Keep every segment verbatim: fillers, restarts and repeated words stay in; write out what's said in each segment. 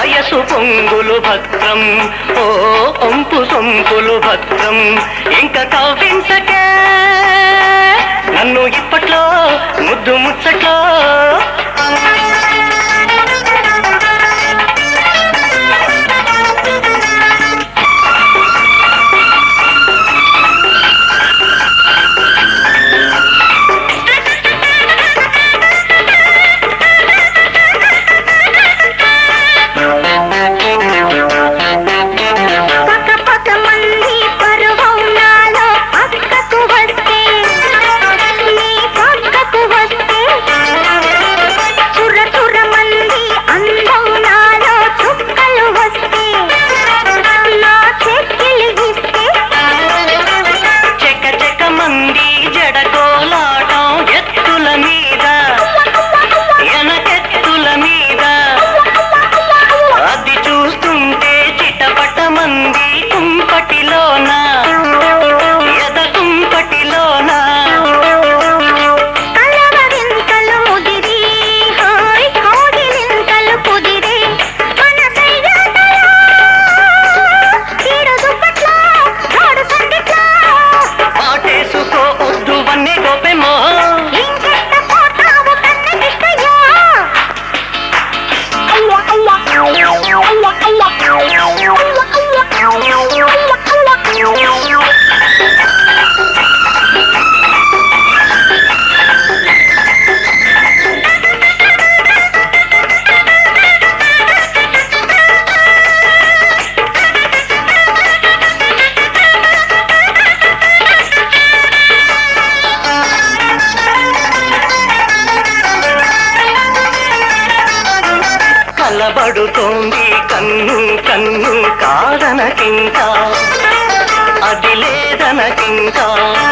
వయసు పొంగులు భద్రం ఓ ఒంపు సొంపులు భద్రం ఇంకా కవ్వించకే నన్ను ఇప్పట్లో ముద్దు ముచ్చట్లో కలబడుతోంది కన్ను కన్ను కాదనకింకా అది లేదనకింకా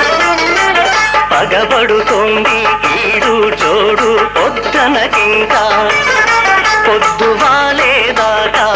పగబడుతోంది ఈడు జోడు పొద్దనకింకా పొద్దు వాలేదాకా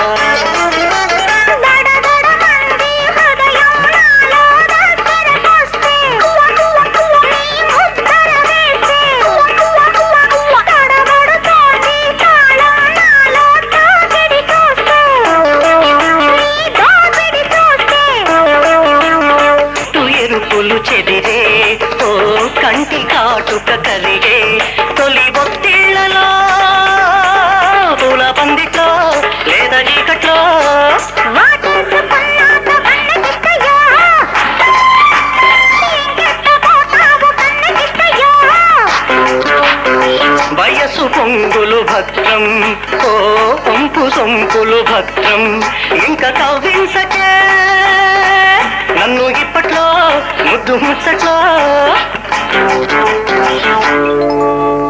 చెదిరే ఓ కంటి కాటుక కరిగే తొలి ఒత్తిళ్లలో పూల పందిట్లో లేదా చీకట్లో వయసు పొంగులు భద్రం ఓ ఒంపు సొంపులు భద్రం ఇంకా కవ్వించకే నన్ను ఇప్పట్లో ముద్దు ముచ్చట్లో